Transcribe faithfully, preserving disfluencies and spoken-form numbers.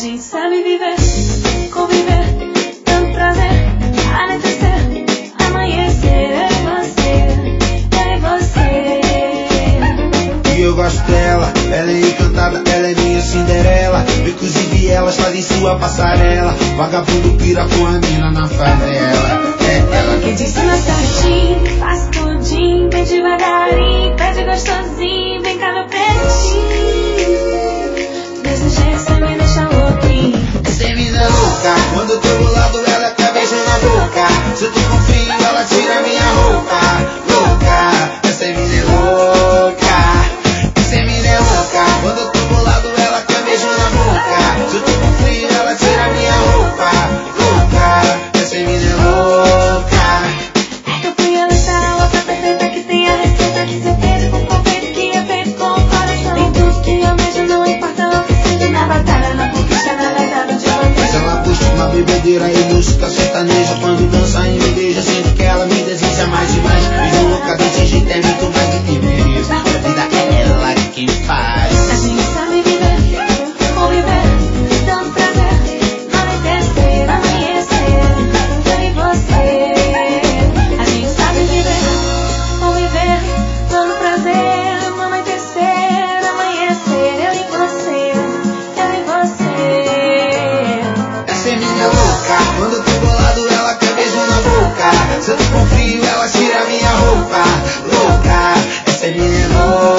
gente sabe viver, conviver, dando prazer, anoitecer, amanhecer, eu e você, eu e você. E eu gosto dela, ela é encantada, ela é minha Cinderela. Inclusive elas fazem sua passarela. Vagabundo pira com a mina na favela. É ela que disse mais certinho, faz tudinho, bem devagarinho, pede gostosinho, vem cá meu pretinho. Desse jeito cê me deixa louquinho. Essa mina é louca, quando eu tô do lado ela quer beijo na boca. Se eu tô com frio ela tira minha roupa. Louca, essa mina é louca. Essa mina é louca, quando eu tô do lado ela quer beijo na boca. Se eu tô com frio ela tira minha roupa. Louca, essa mina é louca. É que eu fui alistar a outra perfeita que tem a receita que cê fez com confeito que é feito com o coração. Tem tudo que eu vejo, não importa o que seja. Na batalha, na conquista, na legado de bandeira. Mas ela puxa uma bebedeira e música sertaneja. Quando dança e me beija, sinto que ela me deseja mais e mais. Beijo louca desse jeito é muito mais do que mereço. A vida é ela quem faz. A gente sabe viver, conviver, dando prazer, anoitecer, amanhecer, eu e você. A gente sabe viver, conviver, dando prazer, anoitecer, amanhecer, eu e você, eu e você. Essa é minha louca, quando eu tô bolado ela quer beijo na boca. Se eu tô com frio ela tira minha roupa. Louca, essa é minha louca.